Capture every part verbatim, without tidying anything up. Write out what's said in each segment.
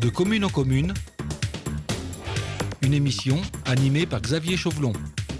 De commune en commune, une émission animée par Xavier Chauvelon.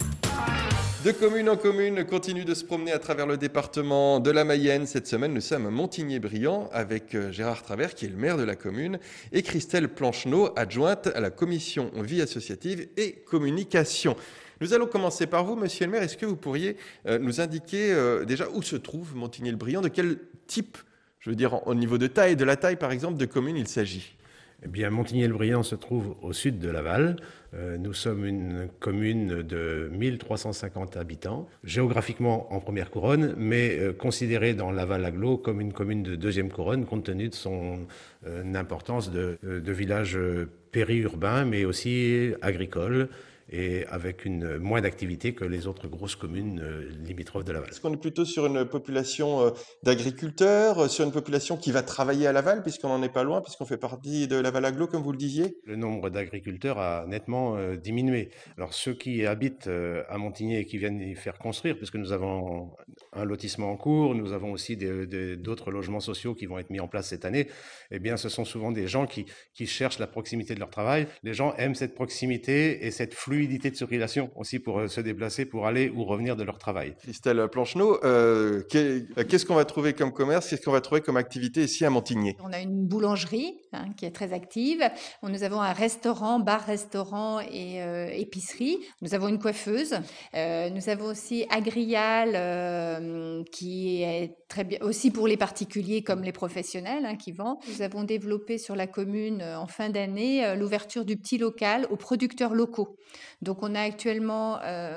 De commune en commune, continue de se promener à travers le département de la Mayenne. Cette semaine, nous sommes à Montigny-Brillant avec Gérard Travers, qui est le maire de la commune, et Christelle Plancheneau, adjointe à la commission vie associative et communication. Nous allons commencer par vous, monsieur le maire. Est-ce que vous pourriez euh, nous indiquer euh, déjà où se trouve Montigny-le-Brillant, de quel type, je veux dire au niveau de taille, de la taille par exemple, de commune il s'agit? Eh bien, Montigny-le-Brillant se trouve au sud de Laval. Euh, nous sommes une commune de mille trois cent cinquante habitants, géographiquement en première couronne, mais euh, considérée dans Laval-Agglo comme une commune de deuxième couronne, compte tenu de son euh, importance de, de village périurbain, mais aussi agricole, et avec une moins d'activité que les autres grosses communes euh, limitrophes de Laval. Est-ce qu'on est plutôt sur une population euh, d'agriculteurs, euh, sur une population qui va travailler à Laval, puisqu'on n'en est pas loin, puisqu'on fait partie de Laval-Agglo, comme vous le disiez? Le nombre d'agriculteurs a nettement euh, diminué. Alors ceux qui habitent euh, à Montigny et qui viennent y faire construire, puisque nous avons un lotissement en cours, nous avons aussi des, des, d'autres logements sociaux qui vont être mis en place cette année, eh bien ce sont souvent des gens qui, qui cherchent la proximité de leur travail. Les gens aiment cette proximité et cette fluidité de circulation aussi pour euh, se déplacer, pour aller ou revenir de leur travail. Christelle Plancheneau, euh, qu'est-ce qu'on va trouver comme commerce, qu'est-ce qu'on va trouver comme activité ici à Montigny? On a une boulangerie hein, qui est très active. Nous avons un restaurant, bar-restaurant et euh, épicerie. Nous avons une coiffeuse. Euh, nous avons aussi Agrial euh, qui est très bien aussi pour les particuliers comme les professionnels hein, qui vendent. Nous avons développé sur la commune euh, en fin d'année euh, l'ouverture du petit local aux producteurs locaux. Donc on a actuellement euh,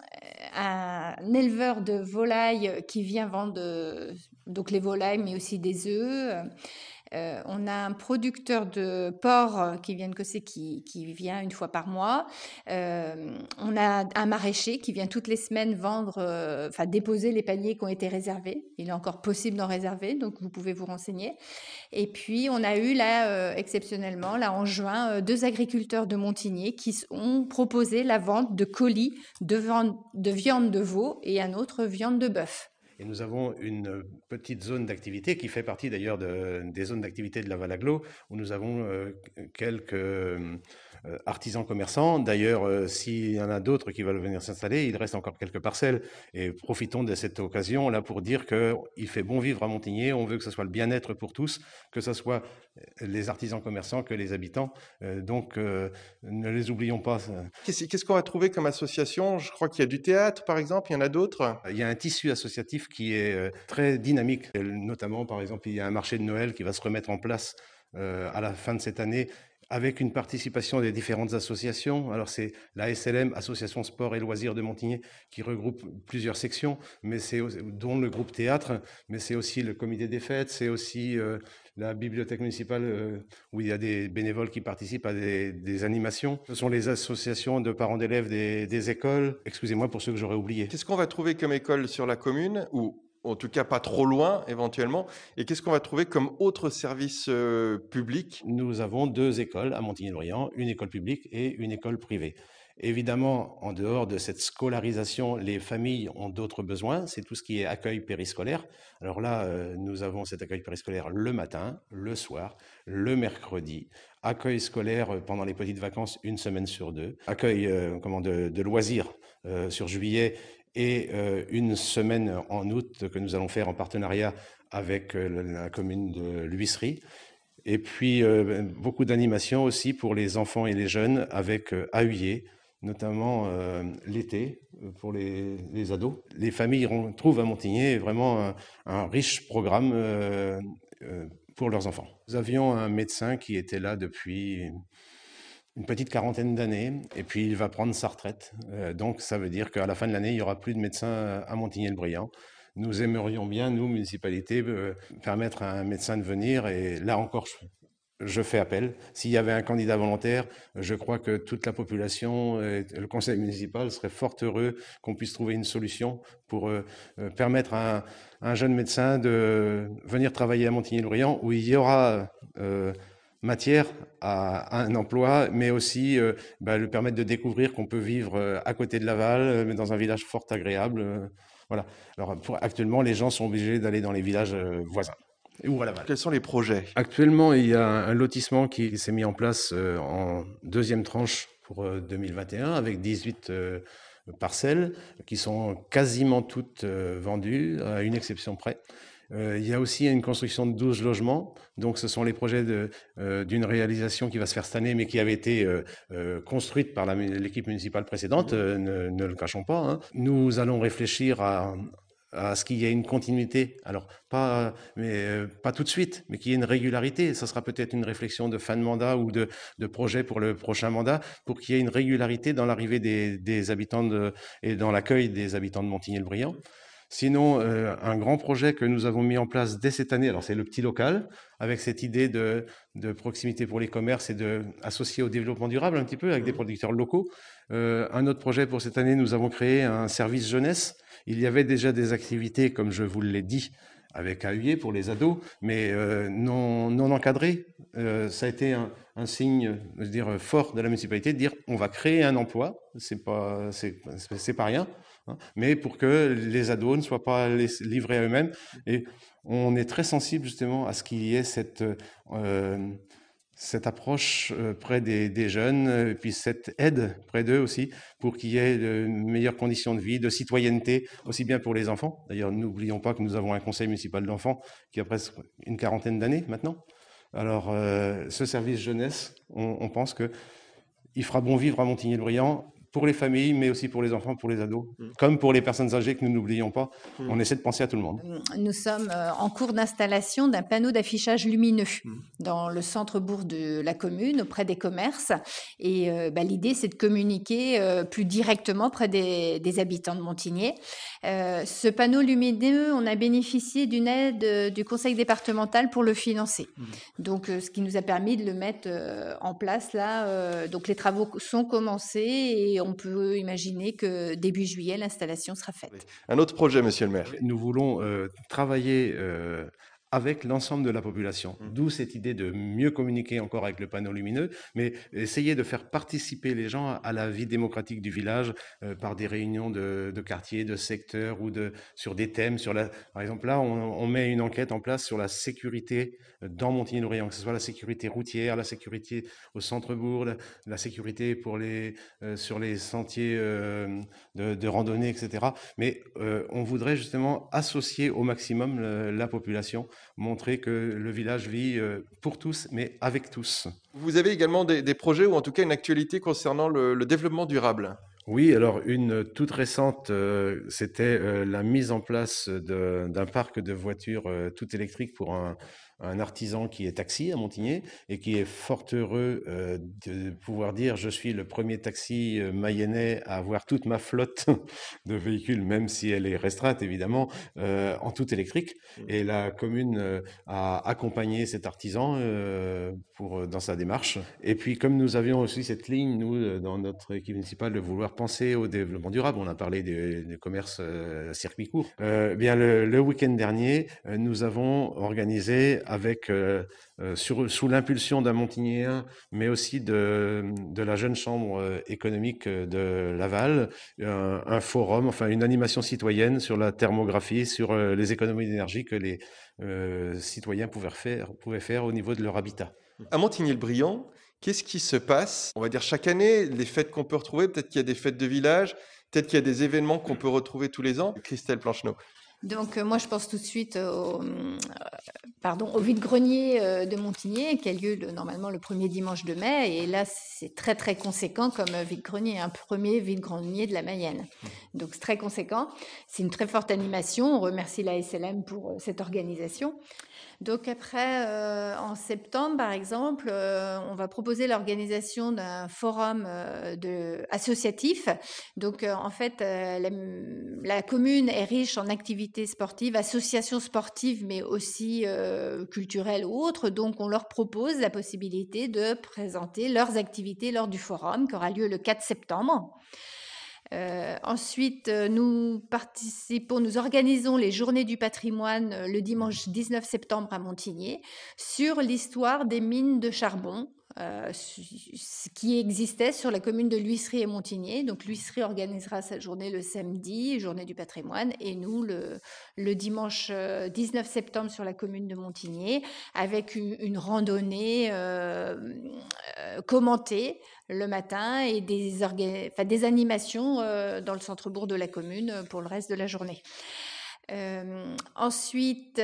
un éleveur de volailles qui vient vendre euh, donc les volailles mais aussi des œufs. Euh, on a un producteur de porc qui vient de Cossé qui, qui vient une fois par mois. Euh, on a un maraîcher qui vient toutes les semaines vendre, euh, enfin déposer les paniers qui ont été réservés. Il est encore possible d'en réserver, donc vous pouvez vous renseigner. Et puis on a eu là, euh, exceptionnellement, là en juin, euh, deux agriculteurs de Montigny qui ont proposé la vente de colis de, vente, de viande de veau et un autre viande de bœuf. Et nous avons une petite zone d'activité qui fait partie d'ailleurs de, des zones d'activité de Laval-Agglo, où nous avons euh, quelques euh, artisans commerçants. D'ailleurs, euh, s'il y en a d'autres qui veulent venir s'installer, il reste encore quelques parcelles. Et profitons de cette occasion là pour dire qu'il fait bon vivre à Montigny. On veut que ce soit le bien-être pour tous, que ce soit les artisans commerçants que les habitants. Euh, donc, euh, ne les oublions pas. Qu'est-ce, qu'est-ce qu'on va trouver comme association? Je crois qu'il y a du théâtre, par exemple. Il y en a d'autres. Il y a un tissu associatif qui est très dynamique. Notamment, par exemple, il y a un marché de Noël qui va se remettre en place euh, à la fin de cette année avec une participation des différentes associations. Alors c'est la S L M, Association Sport et Loisirs de Montigny, qui regroupe plusieurs sections, mais c'est dont le groupe théâtre, mais c'est aussi le comité des fêtes, c'est aussi euh, la bibliothèque municipale euh, où il y a des bénévoles qui participent à des, des animations. Ce sont les associations de parents d'élèves des, des écoles. Excusez-moi pour ceux que j'aurais oubliés. Qu'est-ce qu'on va trouver comme école sur la commune, ou en tout cas pas trop loin éventuellement, et qu'est-ce qu'on va trouver comme autre service euh, public? Nous avons deux écoles à Montigny-le-Brillant, une école publique et une école privée. Évidemment, en dehors de cette scolarisation, les familles ont d'autres besoins. C'est tout ce qui est accueil périscolaire. Alors là, euh, nous avons cet accueil périscolaire le matin, le soir, le mercredi. Accueil scolaire pendant les petites vacances, une semaine sur deux. Accueil euh, comment, de, de loisirs euh, sur juillet et euh, une semaine en août que nous allons faire en partenariat avec euh, la commune de l'Huisserie. Et puis euh, beaucoup d'animations aussi pour les enfants et les jeunes avec euh, A U I E, notamment euh, l'été pour les, les ados. Les familles trouvent à Montigny vraiment un, un riche programme euh, euh, pour leurs enfants. Nous avions un médecin qui était là depuis une petite quarantaine d'années, et puis il va prendre sa retraite. Euh, donc ça veut dire qu'à la fin de l'année, il n'y aura plus de médecin à Montigny-le-Brillant. Nous aimerions bien, nous, municipalité, euh, permettre à un médecin de venir, et là encore, je, je fais appel. S'il y avait un candidat volontaire, je crois que toute la population et le conseil municipal serait fort heureux qu'on puisse trouver une solution pour euh, permettre à un, à un jeune médecin de venir travailler à Montigny-le-Brillant, où il y aura euh, matière à, à un emploi, mais aussi euh, bah, lui permettre de découvrir qu'on peut vivre euh, à côté de Laval, mais dans un village fort agréable. Euh, voilà. Alors pour, actuellement, les gens sont obligés d'aller dans les villages euh, voisins. ou à Laval. Quels sont les projets? Actuellement, il y a un lotissement qui s'est mis en place euh, en deuxième tranche pour euh, deux mille vingt et un avec dix-huit euh, parcelles qui sont quasiment toutes euh, vendues, à une exception près. Euh, il y a aussi une construction de douze logements. Donc, ce sont les projets de, euh, d'une réalisation qui va se faire cette année, mais qui avait été euh, euh, construite par la, l'équipe municipale précédente, euh, ne, ne le cachons pas. Hein. Nous allons réfléchir à, à ce qu'il y ait une continuité. Alors, pas, mais, euh, pas tout de suite, mais qu'il y ait une régularité. Ça sera peut-être une réflexion de fin de mandat ou de, de projet pour le prochain mandat, pour qu'il y ait une régularité dans l'arrivée des, des habitants de, et dans l'accueil des habitants de Montigny-le-Brillant. Sinon, euh, un grand projet que nous avons mis en place dès cette année, alors c'est le petit local, avec cette idée de, de proximité pour les commerces et de associer au développement durable un petit peu avec des producteurs locaux. Euh, un autre projet pour cette année, nous avons créé un service jeunesse. Il y avait déjà des activités, comme je vous l'ai dit, avec A U I pour les ados, mais euh, non, non encadrées. Euh, ça a été un, un signe, je veux dire, fort de la municipalité de dire on va créer un emploi, c'est pas, c'est, c'est pas rien. Hein, mais pour que les ados ne soient pas livrés à eux-mêmes. Et on est très sensible justement à ce qu'il y ait cette, euh, cette approche près des, des jeunes, et puis cette aide près d'eux aussi, pour qu'il y ait de meilleures conditions de vie, de citoyenneté, aussi bien pour les enfants. D'ailleurs, n'oublions pas que nous avons un conseil municipal d'enfants qui a presque une quarantaine d'années maintenant. Alors, euh, ce service jeunesse, on, on pense qu'il fera bon vivre à Montigny-le-Brillant, pour les familles, mais aussi pour les enfants, pour les ados, mmh. comme pour les personnes âgées que nous n'oublions pas. Mmh. On essaie de penser à tout le monde. Nous sommes en cours d'installation d'un panneau d'affichage lumineux mmh. dans le centre-bourg de la commune, auprès des commerces. Et euh, bah, l'idée, c'est de communiquer euh, plus directement près des, des habitants de Montigny. Euh, ce panneau lumineux, on a bénéficié d'une aide euh, du conseil départemental pour le financer. Mmh. Donc, euh, ce qui nous a permis de le mettre euh, en place là. Euh, donc, les travaux sont commencés et on peut imaginer que début juillet, l'installation sera faite. Un autre projet, monsieur le maire. Nous voulons euh, travailler euh, avec l'ensemble de la population. Mmh. D'où cette idée de mieux communiquer encore avec le panneau lumineux, mais essayer de faire participer les gens à la vie démocratique du village euh, par des réunions de, de quartier, de secteur ou de, sur des thèmes. Sur la, par exemple, là, on, on met une enquête en place sur la sécurité dans Montigny-le-Brillant, que ce soit la sécurité routière, la sécurité au centre-bourg, la, la sécurité pour les, euh, sur les sentiers euh, de, de randonnée, et cetera. Mais euh, on voudrait justement associer au maximum le, la population, montrer que le village vit euh, pour tous, mais avec tous. Vous avez également des, des projets ou en tout cas une actualité concernant le, le développement durable? Oui, alors une toute récente, euh, c'était euh, la mise en place de, d'un parc de voitures euh, tout électriques pour un, un artisan qui est taxi à Montigny et qui est fort heureux euh, de pouvoir dire je suis le premier taxi euh, mayennais à avoir toute ma flotte de véhicules, même si elle est restreinte évidemment, euh, en tout électrique. Et la commune euh, a accompagné cet artisan euh, pour, dans sa démarche. Et puis comme nous avions aussi cette ligne, nous, dans notre équipe municipale, de vouloir penser au développement durable, on a parlé des, des commerces euh, circuit court. Euh, bien le, le week-end dernier, euh, nous avons organisé avec euh, euh, sur, sous l'impulsion d'un Montignéen, mais aussi de, de la jeune chambre euh, économique de Laval, un, un forum, enfin une animation citoyenne sur la thermographie, sur euh, les économies d'énergie que les euh, citoyens pouvaient faire, pouvaient faire au niveau de leur habitat. À Montigny-le-Brillant, qu'est-ce qui se passe, on va dire chaque année, les fêtes qu'on peut retrouver, peut-être qu'il y a des fêtes de village, peut-être qu'il y a des événements qu'on peut retrouver tous les ans. Christelle Plancheneau. Donc, euh, moi, je pense tout de suite au, euh, pardon, au vide-grenier euh, de Montigny, qui a lieu le, normalement le premier dimanche de mai. Et là, c'est très, très conséquent comme euh, vide-grenier, un premier vide-grenier de la Mayenne. Donc, c'est très conséquent. C'est une très forte animation. On remercie la S L M pour euh, cette organisation. Donc après, euh, en septembre, par exemple, euh, on va proposer l'organisation d'un forum euh, de, associatif. Donc, euh, en fait, euh, la, la commune est riche en activités sportives, associations sportives, mais aussi euh, culturelles ou autres. Donc, on leur propose la possibilité de présenter leurs activités lors du forum qui aura lieu le quatre septembre. Euh, ensuite, nous participons, nous organisons les Journées du patrimoine le dimanche dix-neuf septembre à Montigny sur l'histoire des mines de charbon euh, ce qui existait sur la commune de L'Huisserie et Montigné. Donc L'Huisserie organisera sa journée le samedi, journée du patrimoine, et nous le, le dimanche dix-neuf septembre sur la commune de Montigné, avec une, une randonnée euh, euh, commentée le matin et des, orga- enfin, des animations euh, dans le centre-bourg de la commune pour le reste de la journée. Euh, ensuite,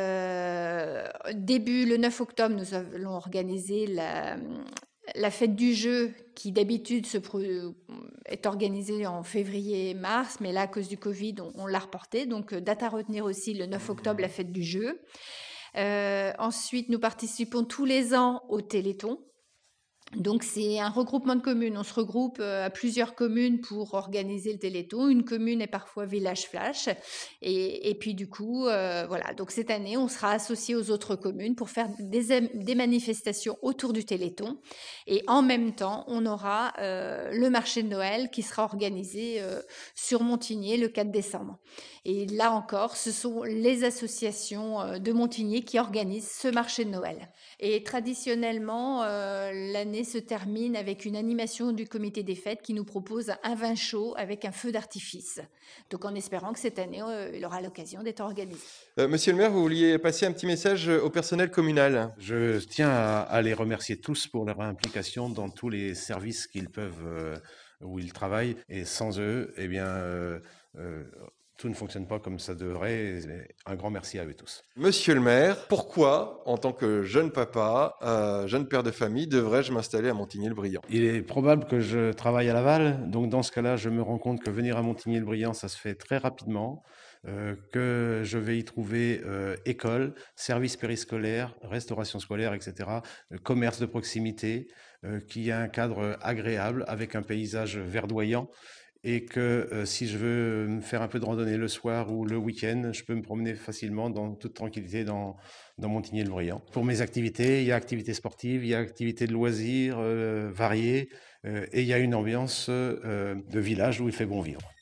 euh, début le neuf octobre, nous allons organiser la, la fête du jeu qui d'habitude se pro- est organisée en février-mars, mais là, à cause du Covid, on, on l'a reporté. Donc, date à retenir aussi le neuf octobre, la fête du jeu. Euh, ensuite, nous participons tous les ans au Téléthon. Donc, c'est un regroupement de communes. On se regroupe à plusieurs communes pour organiser le Téléthon. Une commune est parfois village flash. Et, et puis, du coup, euh, voilà. Donc, cette année, on sera associé aux autres communes pour faire des, des manifestations autour du Téléthon. Et en même temps, on aura euh, le marché de Noël qui sera organisé euh, sur Montigné le quatre décembre. Et là encore, ce sont les associations de Montigné qui organisent ce marché de Noël. Et traditionnellement, euh, l'année se termine avec une animation du comité des fêtes qui nous propose un vin chaud avec un feu d'artifice. Donc en espérant que cette année, euh, il aura l'occasion d'être organisé. Euh, Monsieur le maire, vous vouliez passer un petit message au personnel communal? Je tiens à, à les remercier tous pour leur implication dans tous les services qu'ils peuvent, euh, où ils travaillent. Et sans eux, eh bien, euh, euh, tout ne fonctionne pas comme ça devrait. Un grand merci à eux tous. Monsieur le maire, pourquoi, en tant que jeune papa, euh, jeune père de famille, devrais-je m'installer à Montigny-le-Brillant? Il est probable que je travaille à Laval, donc dans ce cas-là, je me rends compte que venir à Montigny-le-Brillant, ça se fait très rapidement, euh, que je vais y trouver euh, école, services périscolaires, restauration scolaire, et cetera, euh, commerce de proximité, euh, qui a un cadre agréable avec un paysage verdoyant. Et que euh, si je veux faire un peu de randonnée le soir ou le week-end, je peux me promener facilement dans toute tranquillité dans, dans Montigny-le-Brillant. Pour mes activités, il y a activités sportives, il y a activités de loisirs euh, variées, euh, et il y a une ambiance euh, de village où il fait bon vivre.